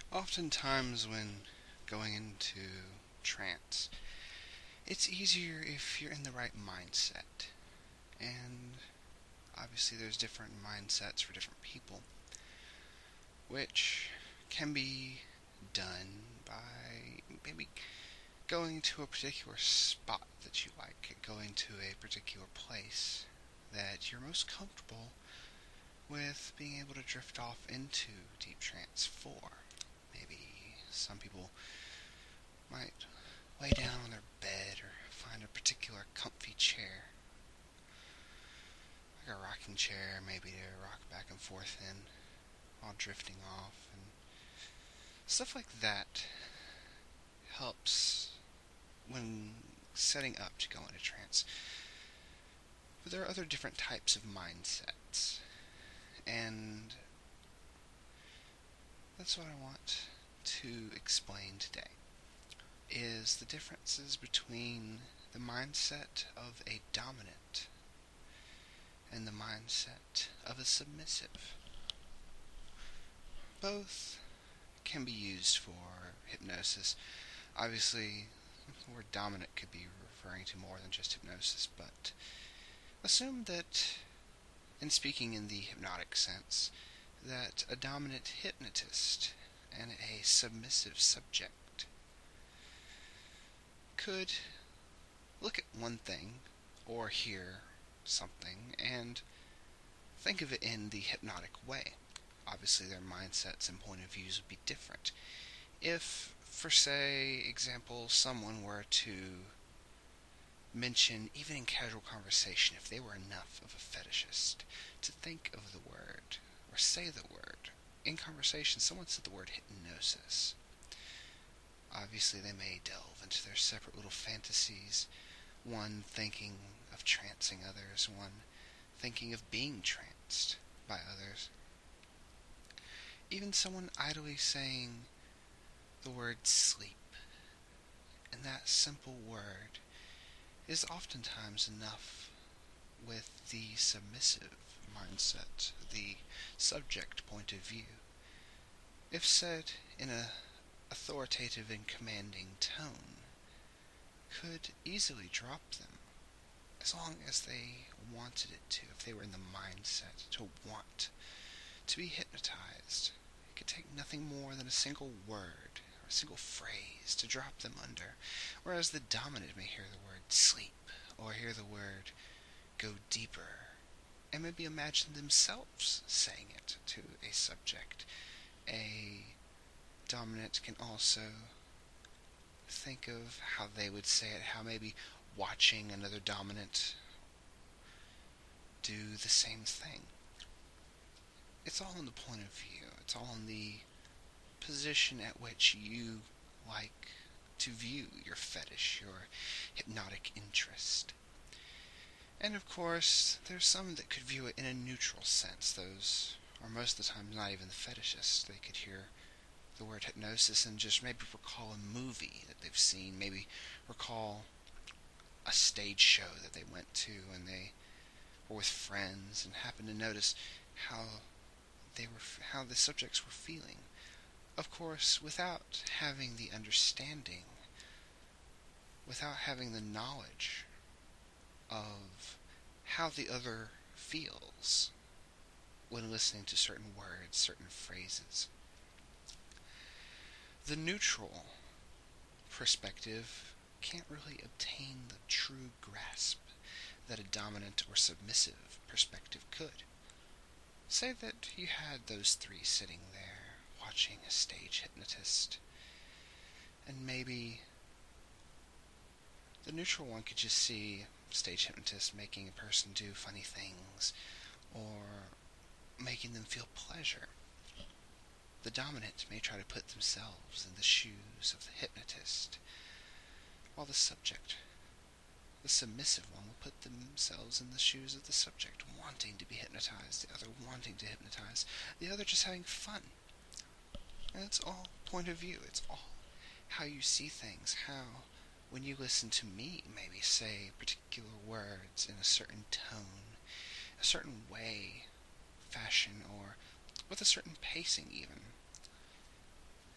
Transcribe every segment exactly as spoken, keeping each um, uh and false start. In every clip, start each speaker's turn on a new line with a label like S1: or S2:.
S1: Oftentimes, when going into trance, it's easier if you're in the right mindset. And obviously, there's different mindsets for different people, which can be done by maybe going to a particular spot that you like, going to a particular place that you're most comfortable with being able to drift off into deep trance for. Maybe some people might lay down on their bed or find a particular comfy chair, like a rocking chair, maybe to rock back and forth in while drifting off, and stuff like that helps when setting up to go into trance. But there are other different types of mindsets, and that's what I want to explain today, is the differences between the mindset of a dominant and the mindset of a submissive. Both can be used for hypnosis. Obviously, the word dominant could be referring to more than just hypnosis, but assume that, in speaking in the hypnotic sense, that a dominant hypnotist and a submissive subject could look at one thing or hear something and think of it in the hypnotic way. Obviously, their mindsets and point of views would be different. If, for say, example, someone were to mention, even in casual conversation, if they were enough of a fetishist to think of the word or say the word, in conversation, someone said the word hypnosis. Obviously, they may delve into their separate little fantasies, one thinking of trancing others, one thinking of being tranced by others. Even someone idly saying the word sleep, and that simple word is oftentimes enough with the submissive mindset, the subject point of view. If said in a authoritative and commanding tone, could easily drop them, as long as they wanted it to, if they were in the mindset to want to be hypnotized. It could take nothing more than a single word or a single phrase to drop them under, whereas the dominant may hear the word sleep or hear the word go deeper and maybe imagine themselves saying it to a subject. A dominant can also think of how they would say it, how maybe watching another dominant do the same thing. It's all in the point of view. It's all in the position at which you like to view your fetish, your hypnotic interest. And of course, there's some that could view it in a neutral sense. Those are most of the time not even the fetishists. They could hear the word hypnosis and just maybe recall a movie that they've seen, maybe recall a stage show that they went to and they were with friends and happened to notice how they were, how the subjects were feeling. Of course, without having the understanding, without having the knowledge of how the other feels when listening to certain words, certain phrases. The neutral perspective can't really obtain the true grasp that a dominant or submissive perspective could. Say that you had those three sitting there watching a stage hypnotist, and maybe the neutral one could just see stage hypnotist making a person do funny things or making them feel pleasure. The dominant may try to put themselves in the shoes of the hypnotist, while the subject, the submissive one, will put themselves in the shoes of the subject, wanting to be hypnotized, the other wanting to hypnotize, the other just having fun. And it's all point of view. It's all how you see things, how when you listen to me maybe say particular words in a certain tone, a certain way, fashion, or with a certain pacing even.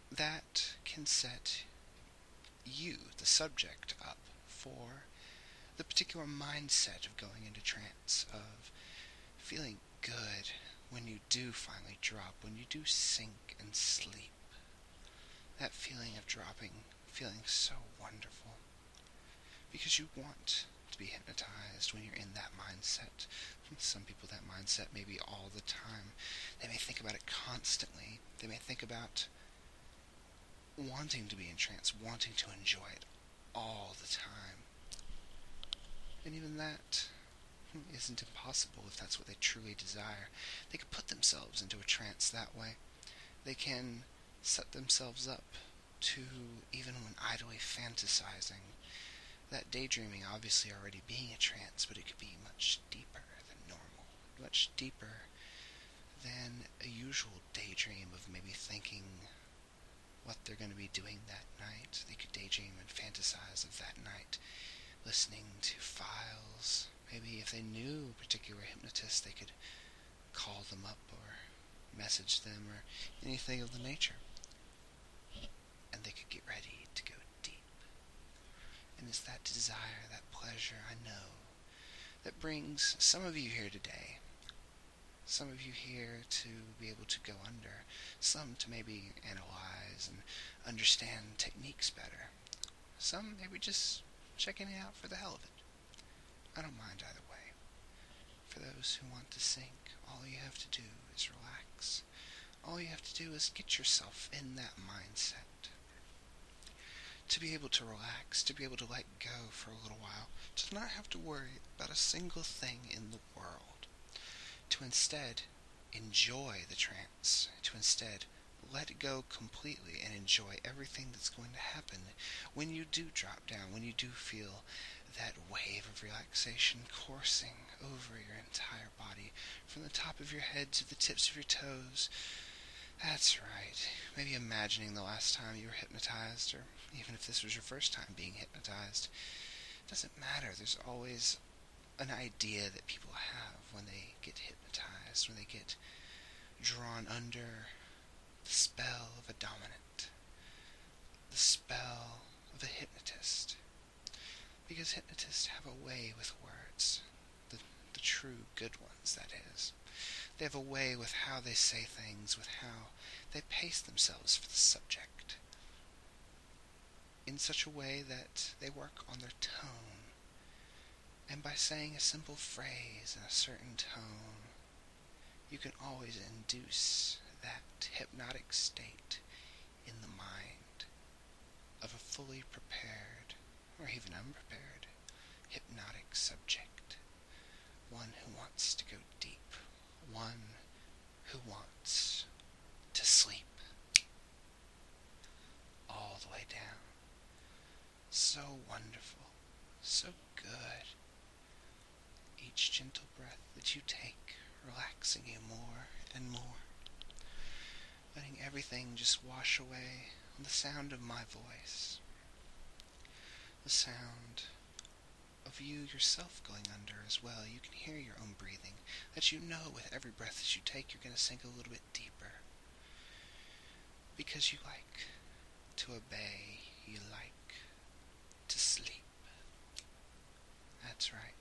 S1: that can set you, the subject, up for the particular mindset of going into trance, of feeling good when you do finally drop, when you do sink and sleep. That feeling of dropping, feeling so wonderful. Because you want to be hypnotized when you're in that mindset. Some people, that mindset may be all the time. They may think about it constantly. They may think about wanting to be in trance, wanting to enjoy it all the time. And even that isn't impossible if that's what they truly desire. They can put themselves into a trance that way. They can set themselves up to, even when idly fantasizing, that daydreaming obviously already being a trance, but it could be much deeper than normal, much deeper than a usual daydream of maybe thinking what they're going to be doing that night. They could daydream and fantasize of that night, listening to files. Maybe if they knew a particular hypnotist, they could call them up or message them or anything of the nature. And they could get ready to go deep. And it's that desire, that pleasure, I know, that brings some of you here today. Some of you here to be able to go under. Some to maybe analyze and understand techniques better. Some maybe just checking it out for the hell of it. I don't mind either way. For those who want to sink, all you have to do is relax. All you have to do is get yourself in that mindset. To be able to relax, to be able to let go for a little while, to not have to worry about a single thing in the world. To instead enjoy the trance. To instead let go completely and enjoy everything that's going to happen when you do drop down, when you do feel that wave of relaxation coursing over your entire body, from the top of your head to the tips of your toes. That's right. Maybe imagining the last time you were hypnotized, or even if this was your first time being hypnotized. It doesn't matter. There's always an idea that people have when they get hypnotized, when they get drawn under the spell of a dominant, the spell of a hypnotist. Because hypnotists have a way with words, the, the true good ones, that is. They have a way with how they say things, with how they pace themselves for the subject, in such a way that they work on their tone. And by saying a simple phrase in a certain tone, you can always induce that hypnotic state in the mind of a fully prepared, or even unprepared, hypnotic subject. One who wants to go deep. One who wants to sleep all the way down. So wonderful, so good. Each gentle breath that you take, relaxing you more and more, letting everything just wash away on the sound of my voice, the sound of you yourself going under as well. You can hear your own breathing, that you know with every breath that you take you're going to sink a little bit deeper, because you like to obey, you like to sleep. That's right.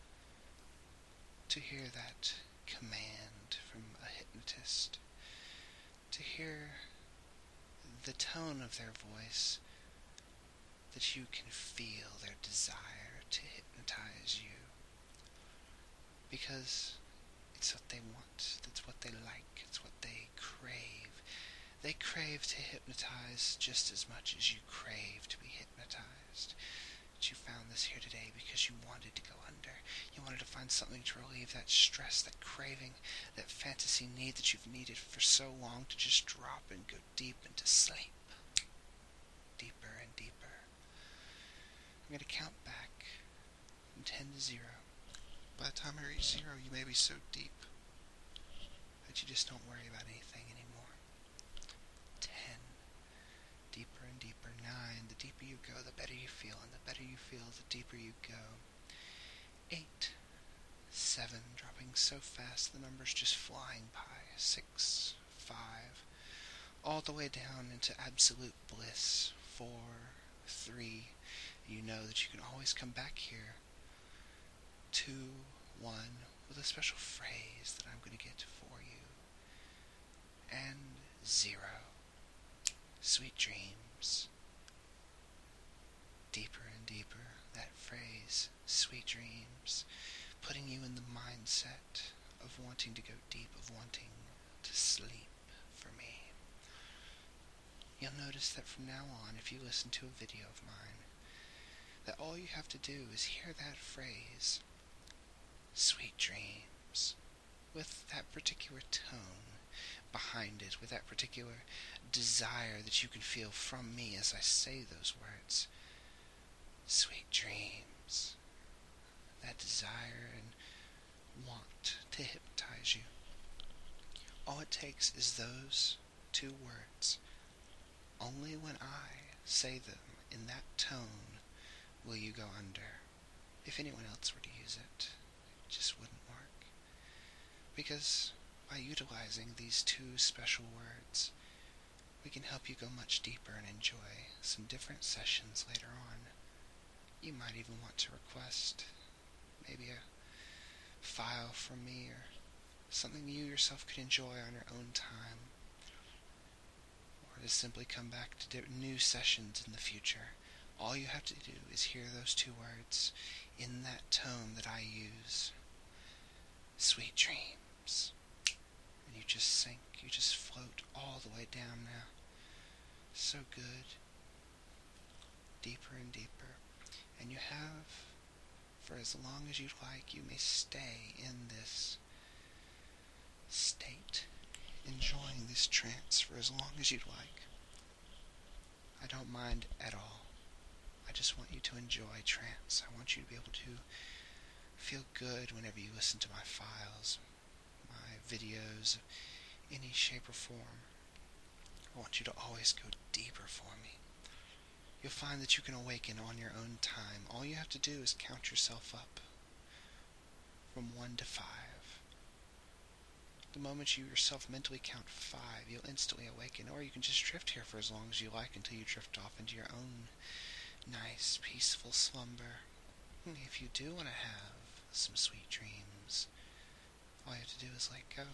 S1: To hear that command from a hypnotist, to hear the tone of their voice, that you can feel their desire to hypnotize you, because it's what they want, it's what they like, it's what they crave. They crave to hypnotize just as much as you crave to be hypnotized. But you found this here today because you wanted to go under. You wanted to find something to relieve that stress, that craving, that fantasy need that you've needed for so long, to just drop and go deep into sleep. Deeper and deeper. I'm going to count back from ten to zero. By the time I reach zero, you may be so deep that you just don't worry about anything anymore. Ten. Deeper and deeper. Nine. The deeper you go, the better you feel. And the better you feel, the deeper you go. Eight. Seven. Dropping so fast, the number's just flying by. Six. Five. all the way down into absolute bliss. Four, three, you know that you can always come back here. Two, one, with a special phrase that I'm going to get for you. And zero. Sweet dreams. Deeper and deeper, that phrase, sweet dreams, putting you in the mindset of wanting to go deep, of wanting to sleep for me. You'll notice that from now on, if you listen to a video of mine, that all you have to do is hear that phrase, sweet dreams, with that particular tone behind it, with that particular desire that you can feel from me as I say those words. Sweet dreams. That desire and want to hypnotize you. All it takes is those two words. Only when I say them in that tone will you go under. If anyone else were to use it, it just wouldn't work. Because by utilizing these two special words, we can help you go much deeper and enjoy some different sessions later on. You might even want to request maybe a file from me or something you yourself could enjoy on your own time, or to simply come back to new sessions in the future. All you have to do is hear those two words in that tone that I use. Sweet dreams. And you just sink, you just float all the way down now. So good. Deeper and deeper. And you have, for as long as you'd like, you may stay in this state, enjoying this trance for as long as you'd like. I don't mind at all. I just want you to enjoy trance. I want you to be able to feel good whenever you listen to my files, my videos, any shape or form. I want you to always go deeper for me. You'll find that you can awaken on your own time. All you have to do is count yourself up from one to five. The moment you yourself mentally count five, you'll instantly awaken, or you can just drift here for as long as you like until you drift off into your own nice, peaceful slumber. If you do want to have some sweet dreams, all you have to do is let go.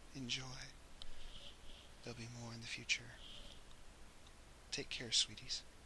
S1: Enjoy. There'll be more in the future. Take care, sweeties.